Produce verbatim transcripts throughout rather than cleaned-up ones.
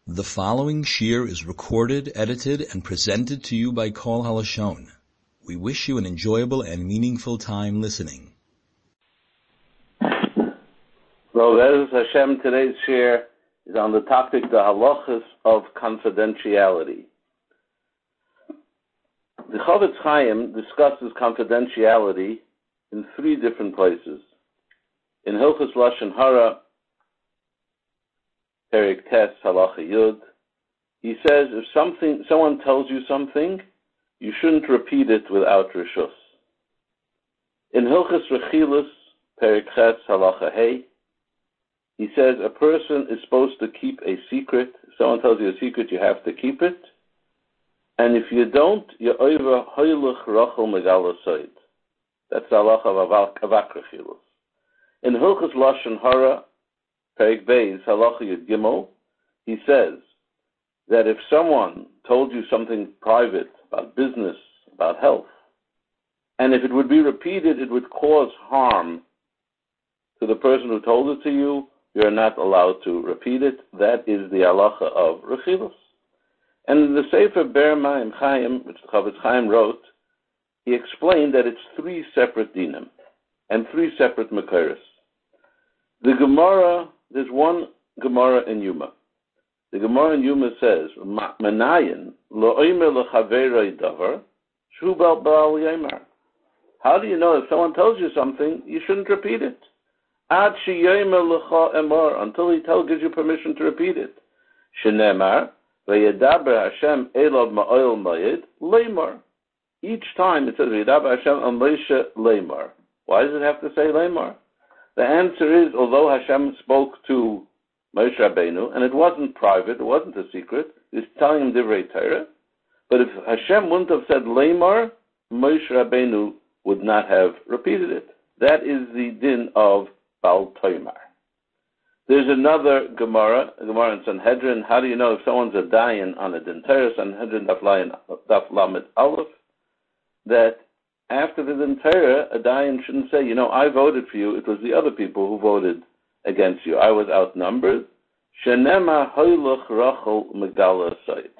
The following shir is recorded, edited, and presented to you by Kol HaLashon. We wish you an enjoyable and meaningful time listening. Well, Be'ezus Hashem, today's shir is on the topic, the halachas of confidentiality. The Chofetz Chaim discusses confidentiality in three different places. In Hilchos Lashon Hara, Perik Tes Halacha Yud, he says if something, someone tells you something, you shouldn't repeat it without reshus. In Hilchos Rechilus, Perik Ches Halacha Hey, he says a person is supposed to keep a secret. If someone tells you a secret, you have to keep it. And if you don't, you're over hoylech rachel megala soid. That's the halacha of avak rechilus. In Hilchos Lashon Hara, Perik Beis Halacha Yud Gimel, he says that if someone told you something private about business, about health, and if it would be repeated, it would cause harm to the person who told it to you, you're not allowed to repeat it. That is the halacha of rechilus. And in the Sefer Ber Maim Chaim, which the Chofetz Chaim wrote, he explained that it's three separate dinim and three separate makoros. The Gemara, there's one Gemara in Yuma. The Gemara in Yuma says, "Manayin lo oimer lechaverei davar shu bal bal yomar." How do you know if someone tells you something, you shouldn't repeat it? Ad sheyomer lecha emor, until he tells, gives you permission to repeat it. Shenemar ve'yedaber Hashem elov ma'oil mayid leimar. Each time it says ve'yedaber Hashem al Moshe leimar. Why does it have to say leimar? The answer is, although Hashem spoke to Moshe Rabbeinu, and it wasn't private, it wasn't a secret, he was telling him divrei Torah, but if Hashem wouldn't have said leimar, Moshe Rabbeinu would not have repeated it. That is the din of Bal Toimar. There's another Gemara, a Gemara in Sanhedrin. How do you know if someone's a dayan on a din Torah? Sanhedrin Daf Lamed Aleph, that after the din Torah, a dayan shouldn't say, you know, I voted for you, it was the other people who voted against you. I was outnumbered. Shenema hoylech rachel megala sayid.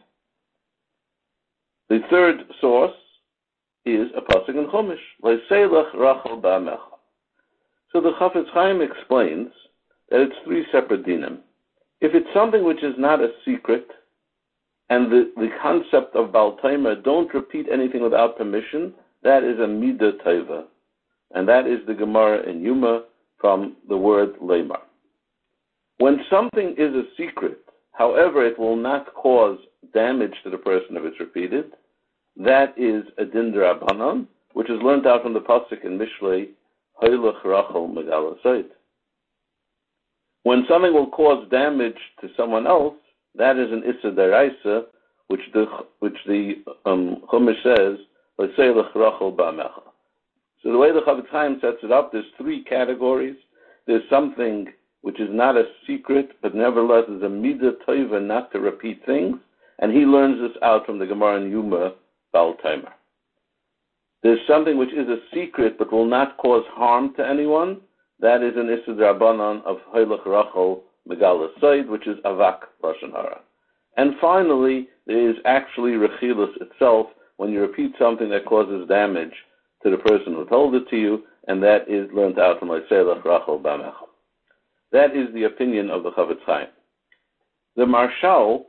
The third source is a pasuk in Chumash, Leiselech rachel ba'amecha. So the Chofetz Chaim explains that it's three separate dinim. If it's something which is not a secret, and the, the concept of Bal Toimar, don't repeat anything without permission, that is a midah tova. And that is the Gemara in Yuma from the word leimar. When something is a secret, however, it will not cause damage to the person if it's repeated, that is a din d'Rabbanan, which is learned out from the pasuk in Mishlei, hoylech rachel megala sayid. When something will cause damage to someone else, that is an issa deraisa, which the which the um, Chumash says, leiselech rachel ba'amecha. So the way the Chofetz Chaim sets it up, there's three categories. There's something which is not a secret, but nevertheless is a midah tova not to repeat things, and he learns this out from the Gemara in Yuma, Bal Toimar. There's something which is a secret but will not cause harm to anyone. That is an Issa D'Rabbanan of Hoylech Rachel Megala Sayid, which is Avak Lashon Hara. And finally, there is actually Rechilus itself, when you repeat something that causes damage to the person who told it to you, and that is learned out from Leiselech Rachel Ba'amecha. That is the opinion of the Chofetz Chaim. The Marshal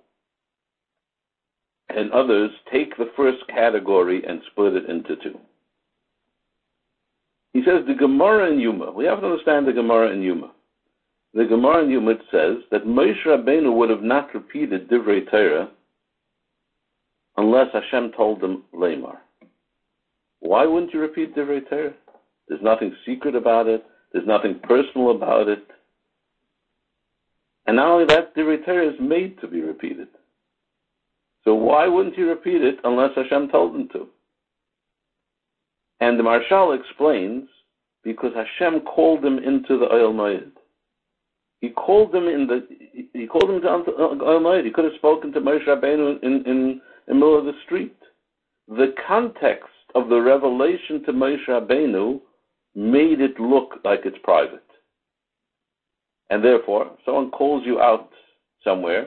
and others take the first category and split it into two. He says the Gemara in Yuma, we have to understand the Gemara in Yuma. The Gemara in Yuma says that Moshe Rabbeinu would have not repeated Divrei Torah unless Hashem told him leimar. Why wouldn't you repeat Divrei Torah? There's nothing secret about it. There's nothing personal about it. And not only that, Divrei Torah is made to be repeated. So why wouldn't you repeat it unless Hashem told him to? And the Marshal explains, because Hashem called him into the Oyel Moed. He called him in the. He called him into Oyel Moed. He could have spoken to Moshe Rabbeinu in, in, in the middle of the street. The context of the revelation to Moshe Rabbeinu made it look like it's private. And therefore, someone calls you out somewhere,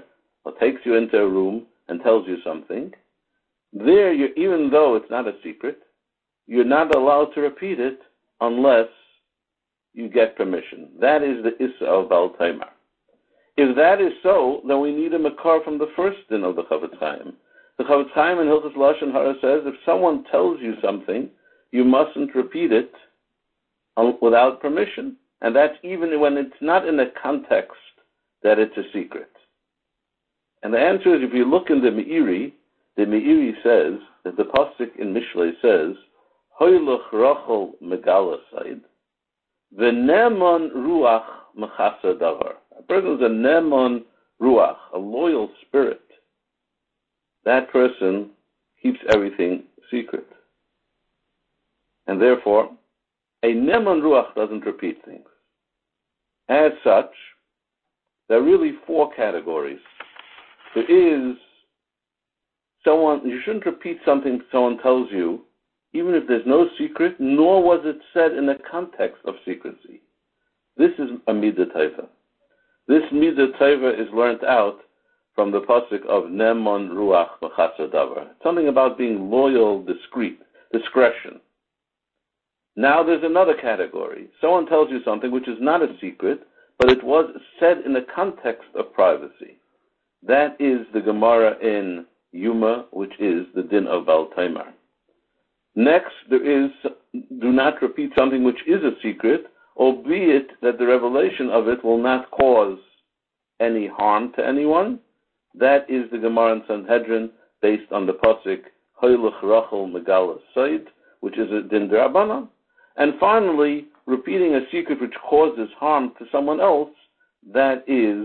or takes you into a room and tells you something, there, you, even though it's not a secret, you're not allowed to repeat it unless you get permission. That is the Issa of Baal Taimar. If that is so, then we need a makar from the first din of the Chafetz Chaim. The Chafetz Chaim in Hilchos Lashon Hara says if someone tells you something, you mustn't repeat it without permission. And that's even when it's not in a context that it's a secret. And the answer is, if you look in the Meiri, the Meiri says that the pasuk in Mishlei says, "Hoylach Rachel Megalaside, v'nemon ruach mechasa davar." A person is a nemon ruach, a loyal spirit. That person keeps everything secret, and therefore, a nemon ruach doesn't repeat things. As such, there are really four categories. There is someone, you shouldn't repeat something someone tells you, even if there's no secret, nor was it said in the context of secrecy. This is a midah taiva. This midah taiva is learnt out from the pasuk of Nemon Ruach Mechasa Davar. Something about being loyal, discreet, discretion. Now there's another category. Someone tells you something which is not a secret, but it was said in the context of privacy. That is the Gemara in Yuma, which is the din of Baal Taimar. Next, there is, do not repeat something which is a secret, albeit that the revelation of it will not cause any harm to anyone. That is the Gemara in Sanhedrin, based on the pasuk Hoylach Rachel Megala Said, which is a din d'Rabbanan. And finally, repeating a secret which causes harm to someone else, that is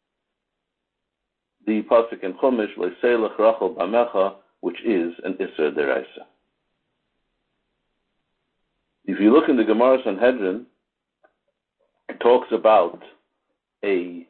the pasuk in Chumash Leiselach Rachel Bamecha, which is an Isser Deraisa. If you look in the Gemara Sanhedrin, it talks about a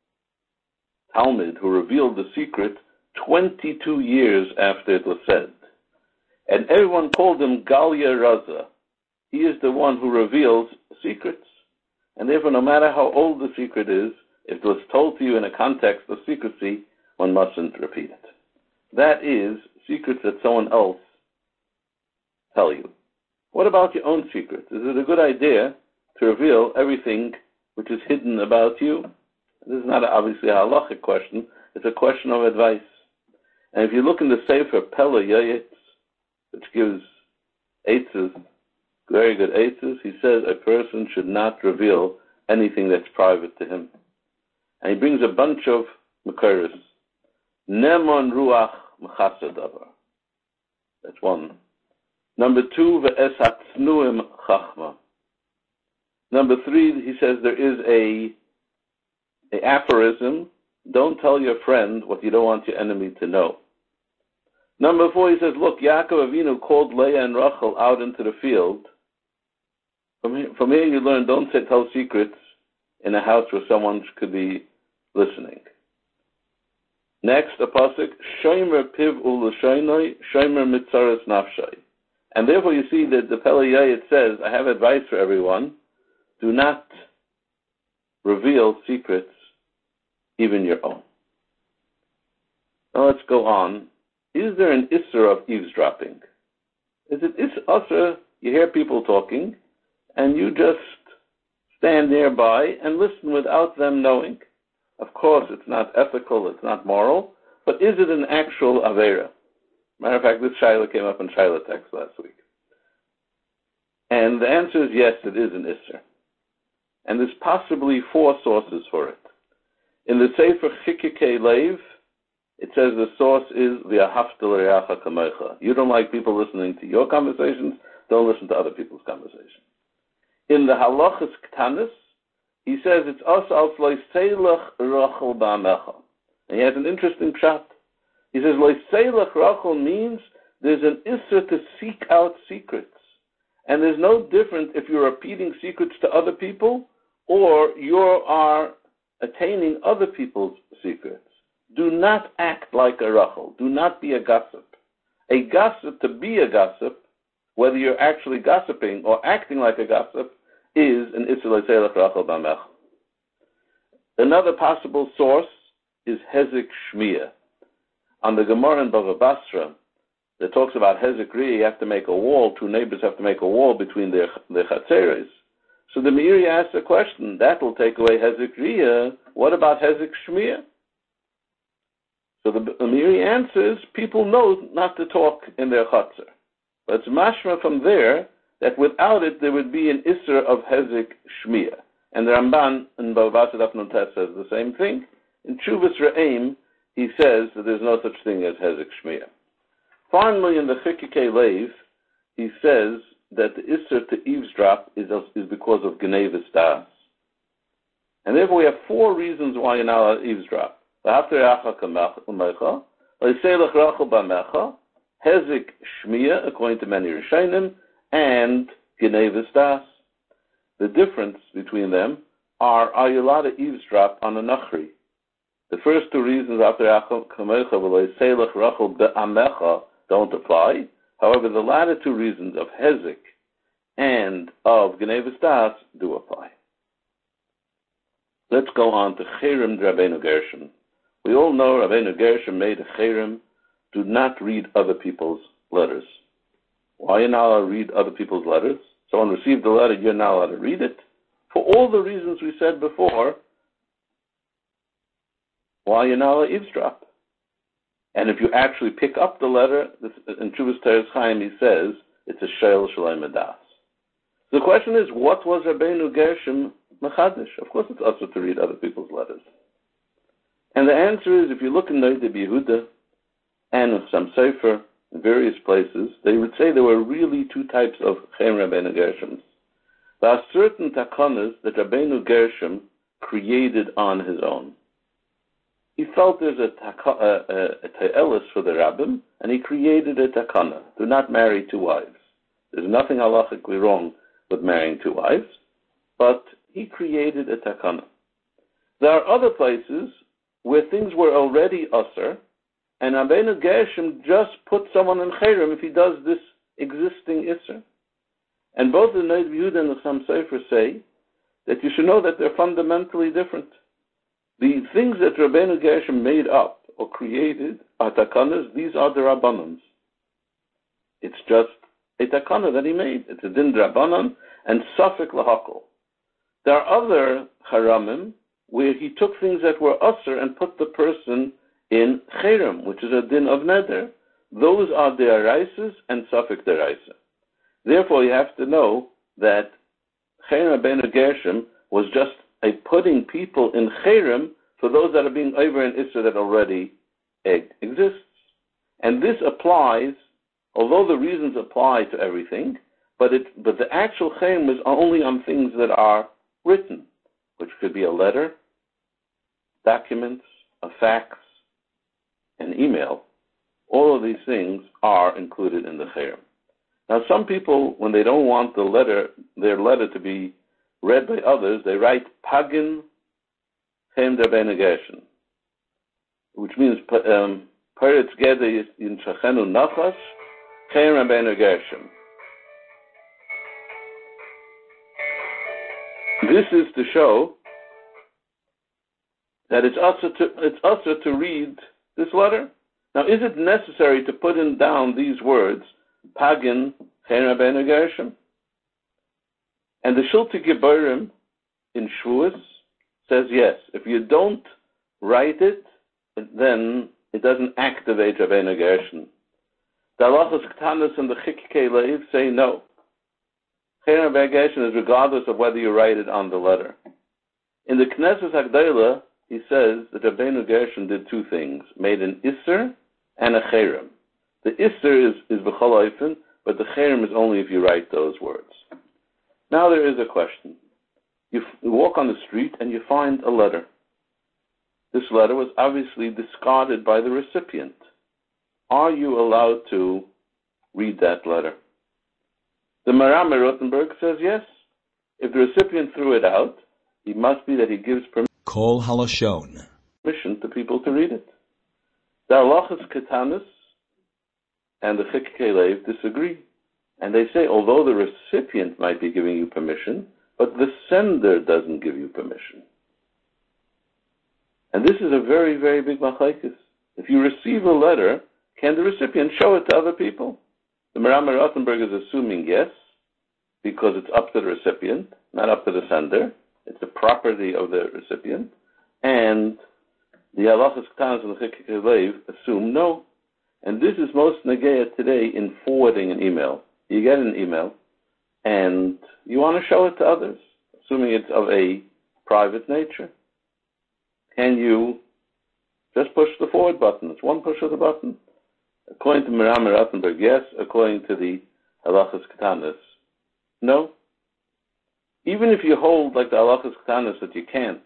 Talmud who revealed the secret twenty-two years after it was said. And everyone called him Galia Raza. He is the one who reveals secrets. And therefore, no matter how old the secret is, if it was told to you in a context of secrecy, one mustn't repeat it. That is secrets that someone else tell you. What about your own secrets? Is it a good idea to reveal everything which is hidden about you? This is not obviously a halachic question. It's a question of advice. And if you look in the Sefer Pele Yayetz, which gives eitzes, very good eitzes, he says a person should not reveal anything that's private to him. And he brings a bunch of makaris. Nemon ruach mechasa davar. That's one. Number two, ve'es hatznuim chachma. Number three, he says there is a, a aphorism, don't tell your friend what you don't want your enemy to know. Number four, he says, look, Yaakov Avinu called Leah and Rachel out into the field. From here, from here you learn, don't say, tell secrets in a house where someone could be listening. Next, a pasuk, Shomer piv u'l'shoinoi, Shomer mitzaras nafshai. And therefore you see that the Pele Yayet says, I have advice for everyone, do not reveal secrets, even your own. Now let's go on. Is there an Isser of eavesdropping? Is it Isser, you hear people talking, and you just stand nearby and listen without them knowing? Of course, it's not ethical, it's not moral, but is it an actual Avera? Matter of fact, this Shaila came up in Shaila text last week. And the answer is yes, it is an Isser. And there's possibly four sources for it. In the Sefer Chikikei Leiv, it says the source is V'ahavta l'reacha kamecha. You don't like people listening to your conversations, don't listen to other people's conversations. In the Halachas Ktanis, he says it's us al loiseilach rachel ba'amecha. And he has an interesting pshat. He says loiseilach rachel means there's an isser to seek out secrets. And there's no difference if you're repeating secrets to other people or you are attaining other people's secrets. Do not act like a Rachel. Do not be a gossip. A gossip, to be a gossip, whether you're actually gossiping or acting like a gossip, is an Isser L'Seilach Rachel B'Amech. Another possible source is Hezek Shmiya. On the Gemara in Bava Basra, that talks about Hezek Riyah, you have to make a wall, two neighbors have to make a wall between their, their Chatzeres. So the Meiri asks a question, that will take away Hezek Riyah, what about Hezek Shmiya? So the, the Meiri answers, people know not to talk in their Chatzer. But it's mashma from there that without it there would be an Isser of Hezek Shmiya. And the Ramban in Bava Basra Daf Nun Tes says the same thing. In Tshuvas Re'im, he says that there's no such thing as Hezek Shmiya. Finally, in the Chikikei Leiv, he says that the Isser to eavesdrop is, is because of Genevis Das. And therefore we have four reasons why you're not allowed to eavesdrop. Hezek Shmiya, according to many Rishonim, and Genevis Das. The difference between them are, are you allowed to eavesdrop on a Nachri? The first two reasons, after don't apply. However, the latter two reasons of Hezek and of Genevis Das do apply. Let's go on to Cherem Rabbeinu Gershom. We all know Rabbeinu Gershom made a Cherem, do not read other people's letters. Why are you not allowed to read other people's letters? Someone received a letter, you're not allowed to read it. For all the reasons we said before, why are you not allowed to eavesdrop? And if you actually pick up the letter, this, in Tshuvas Teres Chaim he says, it's a Sheil Shalei Medas. The question is, what was Rabbeinu Gershom Mechadish? Of course it's also to read other people's letters. And the answer is, if you look in Noda B'Yehuda and in some Sefer, in various places, they would say there were really two types of Cherem Rabbeinu Gershoms. There are certain takanas that Rabbeinu Gershom created on his own. He felt there's a, taka, a, a, a te'elis for the rabbim, and he created a takana. Do not marry two wives. There's nothing halachically wrong with marrying two wives, but he created a takana. There are other places where things were already usher, and Rabbeinu Gershom just put someone in cherem if he does this existing isser. And both the Noda B'Yehuda and the Sam Sefer say that you should know that they're fundamentally different. The things that Rabbeinu Gershom made up or created are takanas. These are the rabbanans. It's just a takana that he made. It's a din rabbanan and safek lahakol. There are other haramim where he took things that were usher and put the person in cherem, which is a din of neder. Those are de'araises and safek de'araisa. Therefore, you have to know that Cherem Rabbeinu Gershom was just a putting people in cherem for those that are being over in Isra that already exists. And this applies, although the reasons apply to everything, but it but the actual cherem is only on things that are written, which could be a letter, documents, a fax, an email. All of these things are included in the cherem. Now, some people, when they don't want the letter, their letter to be read by others, they write Pagin Cherem Rabbeinu Gershom, which means um, Peretz Gede in Shachenu Nachas Cherem Rabbeinu Gershom. This is to show that it's also to it's also to read this letter. Now, is it necessary to put in down these words, Pagin Cherem Rabbeinu Gershom? And the Shulti Geburim in Shavuos says yes. If you don't write it, then it doesn't activate Rabbeinu Gershom. The Halachos Ktanos and the Chikikei Leiv say no. Cherem Rabbeinu Gershom is regardless of whether you write it on the letter. In the Knesset Hagdolah, he says that Rabbeinu Gershom did two things, made an Isser and a Cherem. The Isser is, is B'chol Ofen, but the Cherem is only if you write those words. Now there is a question. You, f- you walk on the street and you find a letter. This letter was obviously discarded by the recipient. Are you allowed to read that letter? The Maram Rothenberg says yes. If the recipient threw it out, it must be that he gives permission. Kol Halashon. Permission to people to read it. The Halachos Ketanis and the Chikikei Leiv disagree. And they say, although the recipient might be giving you permission, but the sender doesn't give you permission. And this is a very, very big machlekes. If you receive a letter, can the recipient show it to other people? The Meramer Rothenberg is assuming yes, because it's up to the recipient, not up to the sender. It's the property of the recipient. And the halachas ketanas and the chikei leiv assume no. And this is most negea today in forwarding an email. You get an email, and you want to show it to others, assuming it's of a private nature. Can you just push the forward button? It's one push of the button. According to Meramer Rothenberg, yes. According to the halachas ketanas, no. Even if you hold like the halachas ketanas that you can't,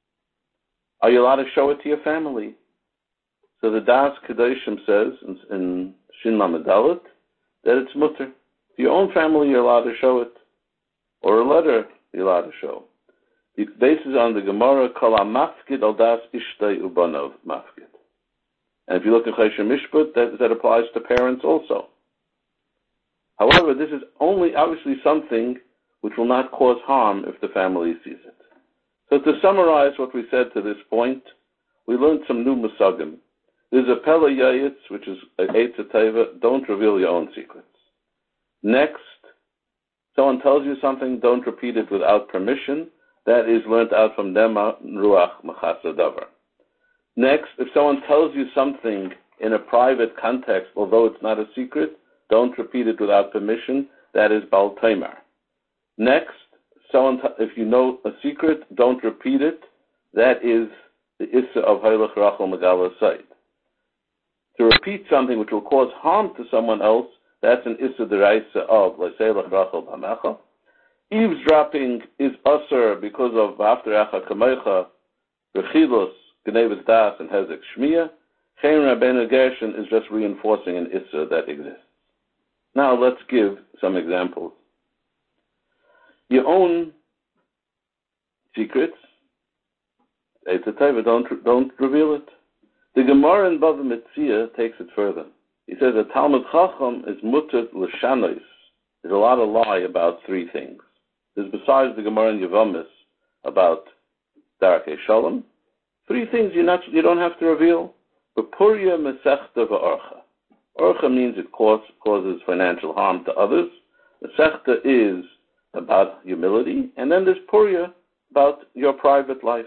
are you allowed to show it to your family? So the Das Kedoshim says in, in Shin Lamed Dalet that it's mutter. To your own family, you're allowed to show it, or a letter you're allowed to show. It bases on the Gemara Kol HaMafkid Al Das Ishtay Ubanov Mafkid. And if you look at Choshen Mishpat, that, that applies to parents also. However, this is only obviously something which will not cause harm if the family sees it. So to summarize what we said to this point, we learned some new musagim. There's a Pella Yayitz, which is a Eitz Teva, don't reveal your own secrets. Next, someone tells you something, don't repeat it without permission. That is learned out from Nema Ruach Machasa Davar. Next, if someone tells you something in a private context, although it's not a secret, don't repeat it without permission. That is Bal Taimar. Next, someone t- if you know a secret, don't repeat it. That is the Issa of Hailach Rachel Megala Said. To repeat something which will cause harm to someone else, that's an Issa Deraisa of Leiselach Rachel Bamecha. Eavesdropping is usher because of V'afterecha Kamecha, Rechilus, Gnevis Das, and Hezek Shmiya. Chen Rabbeinu Gershon is just reinforcing an Issa that exists. Now let's give some examples. Your own secrets, Eitz Teva, don't, don't reveal it. The Gemara in Bava Metzia takes it further. He says that Talmud Chacham is mutter l'shanois. There's a lot of lie about three things. There's besides the Gemara in Yevamis about Darkei Shalom, three things you're not, you don't have to reveal. Bepuria Mesechta V'Orcha. Orcha means it cause, causes financial harm to others. Mesechta is about humility. And then there's Puria, about your private life.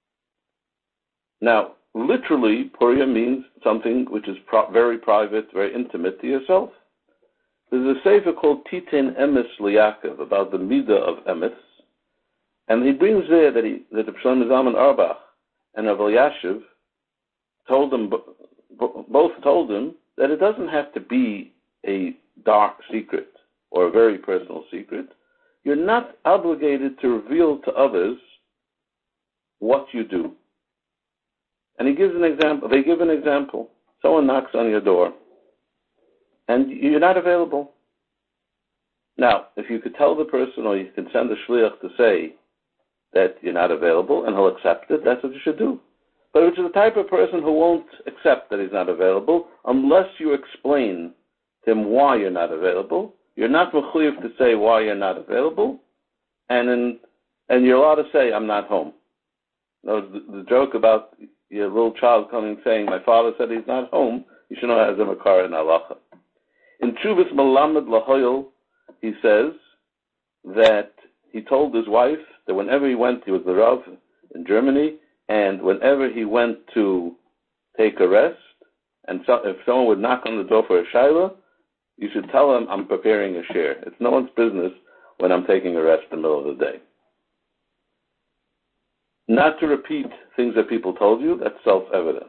Now, literally, Puria means something which is pro- very private, very intimate to yourself. There's a sefer called Titin Emes Liyaakov about the Midah of Emes. And he brings there that, he, that the Shlomo Zalman Auerbach and Rav Elyashiv told him, both told him that it doesn't have to be a dark secret or a very personal secret. You're not obligated to reveal to others what you do. And he gives an example. They give an example. Someone knocks on your door, and you're not available. Now, if you could tell the person, or you can send a shliach to say that you're not available, and he'll accept it, that's what you should do. But if it's the type of person who won't accept that he's not available, unless you explain to him why you're not available, you're not mechuyev to say why you're not available, and in, and you're allowed to say, I'm not home. Now, the, the joke about your little child coming saying, my father said he's not home, you should know as a makar in halacha. In Chuvas Malamed Lahoyel, he says that he told his wife that whenever he went, he was the Rav in Germany, and whenever he went to take a rest, and so, if someone would knock on the door for a shayla, you should tell him, I'm preparing a share. It's no one's business when I'm taking a rest in the middle of the day. Not to repeat things that people told you, that's self-evident.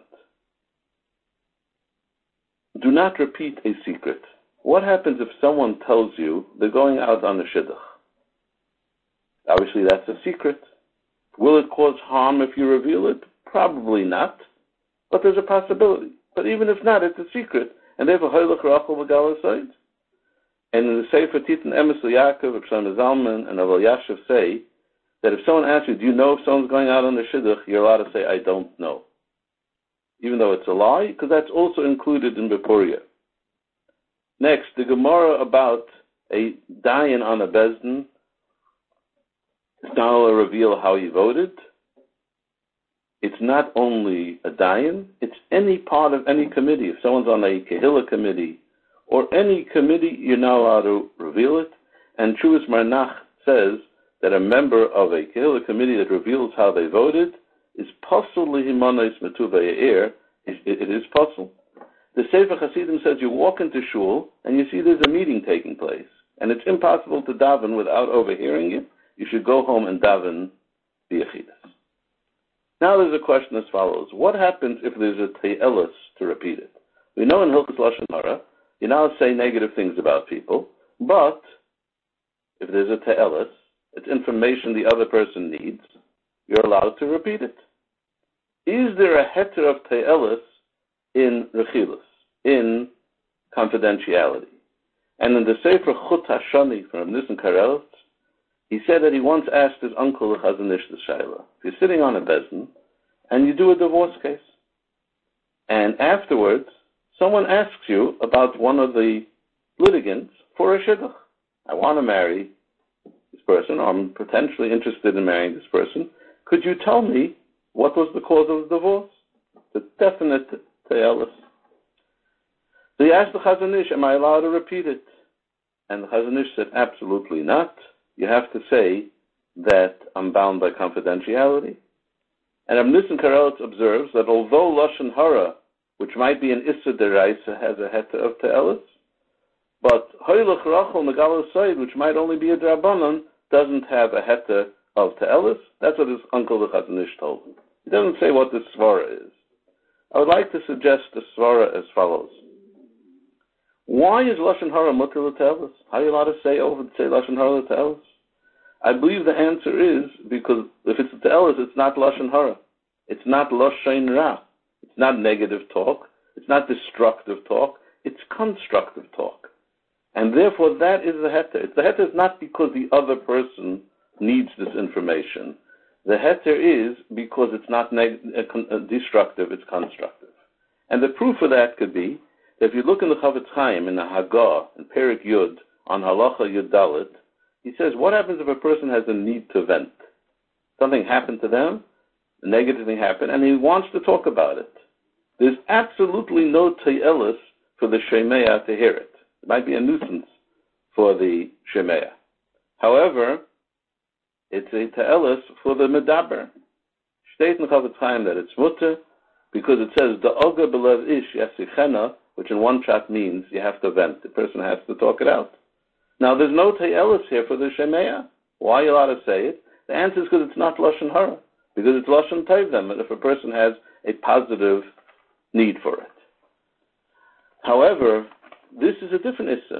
Do not repeat a secret. What happens if someone tells you they're going out on a shidduch? Obviously, that's a secret. Will it cause harm if you reveal it? Probably not, but there's a possibility. But even if not, it's a secret, and therefore, Hailach Rachel Megala Said. And in the Sefer Titan Emes Liyaakov, Shlomo Zalman, and Rav Elyashiv say that if someone asks you, do you know if someone's going out on the shidduch, you're allowed to say, I don't know. Even though it's a lie, because that's also included in Bepuria. Next, the Gemara about a dayan on a bezdin. It's not only reveal how he voted. it's not only a dayan, it's any part of any committee. If someone's on a Kehillah committee or any committee, you're not allowed to reveal it. And Truas Marnach says that a member of a Kehillah committee that reveals how they voted is pasul lihimanos metuvei eir. It is pasul. The Sefer Hasidim says you walk into shul and you see there's a meeting taking place, and it's impossible to daven without overhearing it. You should go home and daven b'yechidus. Now there's a question as follows. What happens if there's a te'elis to repeat it? We know in Hilchos Lashon Hara, you now say negative things about people, but if there's a te'elis, it's information the other person needs, you're allowed to repeat it. Is there a heter of te'elis in rechilus, in confidentiality? And in the Sefer Chut HaShani from Nissen Karelitz, he said that he once asked his uncle, the Chazon Ish, the Shaila, if you're sitting on a bezin and you do a divorce case, and afterwards someone asks you about one of the litigants for a shidduch. I want to marry this person, or I'm potentially interested in marrying this person. Could you tell me what was the cause of the divorce? The definite te'elis. So he asked the Chazon Ish, am I allowed to repeat it? And the Chazon Ish said, absolutely not. You have to say that I'm bound by confidentiality. And Rav Nissen Karelitz observes that although Lashon Hara, which might be an Issa Deraisa, has a heta of te'elis, but Hoylech Rachel Megalo Soid, which might only be a Drabanan, doesn't have a heta of te'elis. That's what his uncle the Chazon Ish told him. He doesn't say what the svara is. I would like to suggest the svara as follows. Why is Lashon Hara mutter l'te'elis? How are you allowed to say over to say Lashon Hara l'te'elis? I believe the answer is because if it's te'elis, it's not Lashon Hara. It's not Lashon Ra. It's not negative talk. It's not destructive talk. It's constructive talk. And therefore, that is the heter. The heter is not because the other person needs this information. The heter is because it's not neg- uh, destructive, it's constructive. And the proof of that could be, if you look in the Chavetz Chaim, in the Hagah, in Perik Yud, on Halacha Yud Dalet, he says, what happens if a person has a need to vent? Something happened to them, a negative thing happened, and he wants to talk about it. There's absolutely no te'elis for the Shemeya to hear it. It might be a nuisance for the Shemeya. However, it's a te'elis for the Medaber. State in the Chavetz Chaim that it's mutter, because it says, Da'oga b'lev ish yasichena, which in one shot means you have to vent. The person has to talk it out. Now, there's no te'elis here for the Shemeya. Why are you allowed to say it? The answer is because it's not Lashon Hara, because it's Lashon Tevdem, and if a person has a positive need for it. However, this is a different issa.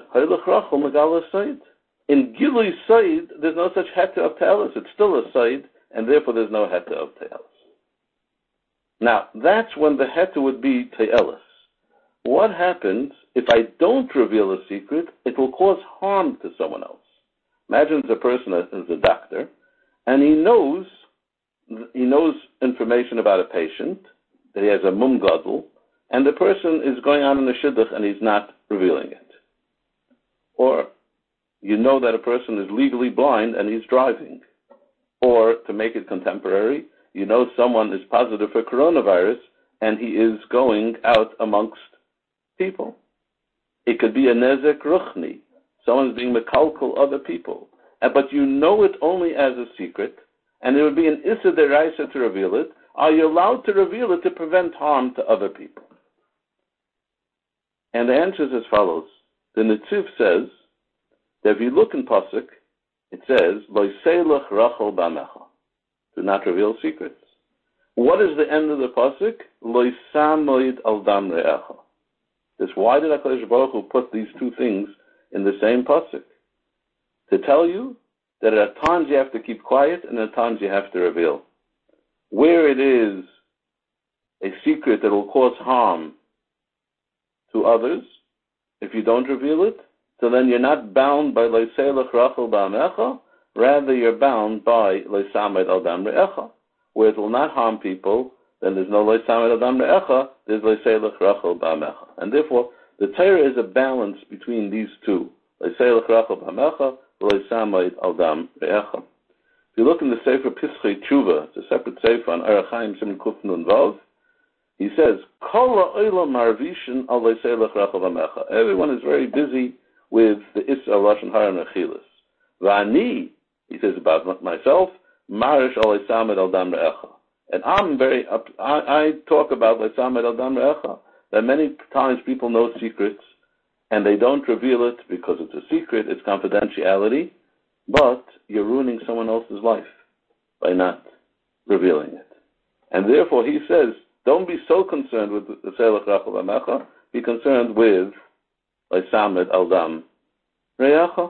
In Gilui Said, there's no such heta of te'elis. It's still a Said, and therefore there's no heta of te'elis. Now, that's when the heta would be te'elis. What happens if I don't reveal a secret? It will cause harm to someone else. Imagine there's a person who's a doctor, and he knows he knows information about a patient, that he has a mum gadol, and the person is going on in a shidduch and he's not revealing it. Or you know that a person is legally blind and he's driving. Or, to make it contemporary, you know someone is positive for coronavirus and he is going out amongst people. It could be a nezek ruchni. Someone's being mekalkal other people. But you know it only as a secret, and it would be an issa deraisa to reveal it. Are you allowed to reveal it to prevent harm to other people? And the answer is as follows. The Netziv says that if you look in Pasuk, it says, Lo seilach rachel b'amecha. Do not reveal secrets. What is the end of the Pasuk? Lo samoid al dam re'echa. This, why did HaKadosh Baruch Hu put these two things in the same pasuk? To tell you that at times you have to keep quiet and at times you have to reveal. Where it is a secret that will cause harm to others, if you don't reveal it, so then you're not bound by Leiselach Rachel Ba'amecha, rather you're bound by Leisamed Al-Dam Re'echa. Where it will not harm people, then there's no Leisamed Al-Dam Re'echa, there's Leiselach Rachel Ba'amecha. And therefore, the Torah is a balance between these two. Leiselach Rachel Ba'amecha, Leisamed Al-Dam Re'echa. If you look in the Sefer Pischei Tshuva, it's a separate Sefer on Orach Chaim Siman Kuf Nun Vav, he says, Kol ha'olam marvishin al leiselech rachel v'mecha. Everyone is very busy with the Issa Lashon Hara and Achilas. V'ani, he says about myself, marish al leisamed al dam re'echa. And I'm very, I, I talk about leisamed al dam re'echa, that many times people know secrets, and they don't reveal it because it's a secret, it's confidentiality, but you're ruining someone else's life by not revealing it. And therefore he says, don't be so concerned with the Selech Rachel V'Mecha, be concerned with Leisamed Al Dam Re'echa.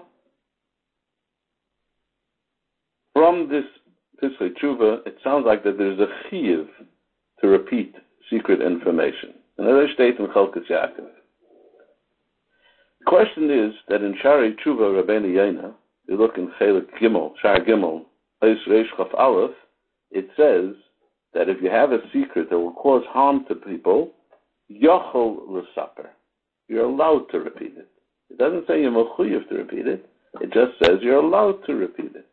From this Pischei Tshuva, it sounds like that there's a chiyuv to repeat secret information. Another state in Chalkas Yaakov. The question is that in Shari Tshuva Rabbeinu Yonah, you look in Chelik Gimel, Shar Gimel, Eis Reish Chaf Aleph, it says that if you have a secret that will cause harm to people, Yochel L'Saper, you're allowed to repeat it. It doesn't say you're mechuyev to repeat it. It just says you're allowed to repeat it.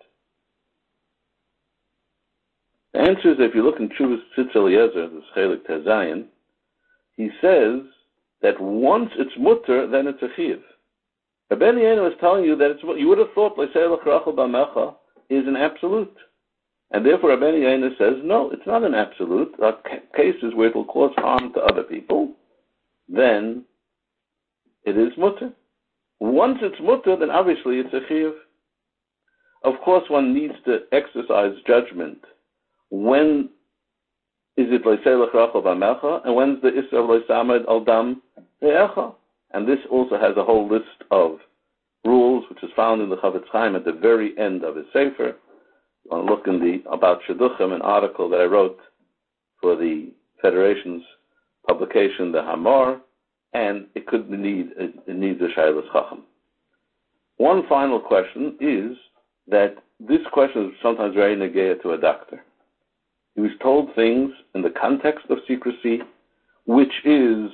The answer is, if you look in Tshuvas Tzitz Eliezer, the Chelik Tezayin, he says that once it's mutter, then it's a chiyuv. Rabbeinu Yonah is telling you that it's, you would have thought Leiselech Rachel B'Mecha is an absolute. And therefore Rabbeinu Yonah says, no, it's not an absolute. There are cases where it will cause harm to other people, then it is mutter. Once it's mutter, then obviously it's a chiyuv. Of course, one needs to exercise judgment. When is it Leiselech Rachel B'Mecha, and when's the Issa Leisamed Al Dam Re'echa? And this also has a whole list of rules, which is found in the Chavetz Chaim at the very end of his Sefer. You want to look in the About Shidduchim, an article that I wrote for the Federation's publication, the Hamor, and it could need it, it needs a Shailas Chacham. One final question is that this question is sometimes very negaya to a doctor. He was told things in the context of secrecy, which is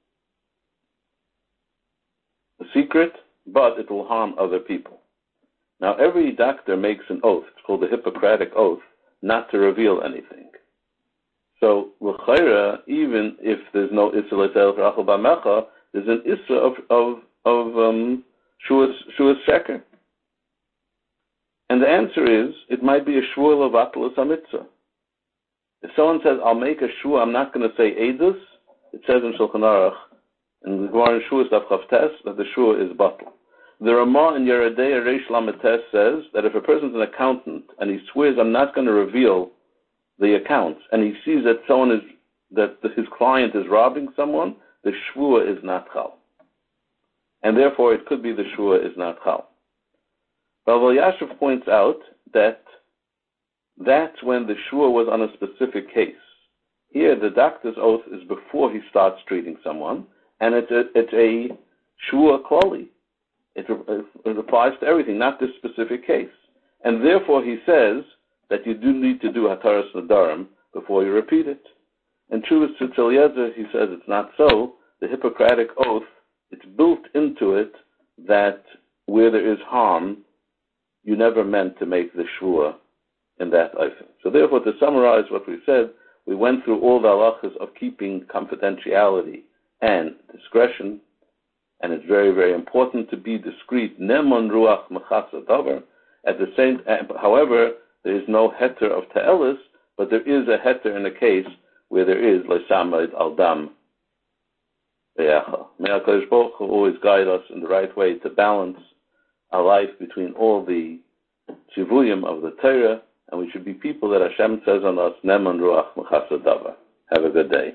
a secret, but it will harm other people. Now, every doctor makes an oath. It's called the Hippocratic Oath, not to reveal anything. So, l'chayra, even if there's no Issa Leiselech Rachel B'Mecha, there's an Issa of of of um, Shuas Sheker. And the answer is, it might be a Shvuah of Atalas HaMitzvah. If someone says, I'll make a Shvuah, I'm not going to say Eidus, it says in Shulchan Aruch, in the Gemara in Shuas Daf Chavtes, that the Shvuah is batal. The Ramah in Yeridei Reish Lamed Tes says that if a person's an accountant and he swears, I'm not going to reveal the accounts, and he sees that someone is, that his client is robbing someone, the Shvuah is not chal. And therefore it could be the Shvuah is not chal. Rav Elyashiv points out that that's when the Shvuah was on a specific case. Here, the doctor's oath is before he starts treating someone, and it's a, it's a Shvuah klali. It, it applies to everything, not this specific case. And therefore he says that you do need to do Hataras Nadarim before you repeat it. In Tshuvas Tzitz Eliezer, he says it's not so. The Hippocratic Oath, it's built into it that where there is harm, you never meant to make the Shvuah in that item. So therefore, to summarize what we said, we went through all the halachas of keeping confidentiality and discretion, and it's very, very important to be discreet. Nemon ruach mechasa davar. At the same, however, there is no heter of ta'elis, but there is a heter in a case where there is leisamed al dam re'echa. May HaKadosh Baruch Hu always guide us in the right way to balance our life between all the tzivuyim of the Torah, and we should be people that Hashem says on us, Nemon ruach mechasa davar. Have a good day.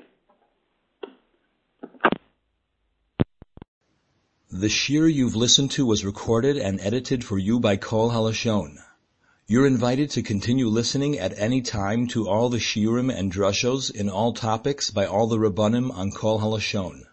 The shir you've listened to was recorded and edited for you by Kol HaLashon. You're invited to continue listening at any time to all the shiurim and drushos in all topics by all the Rabbanim on Kol HaLashon.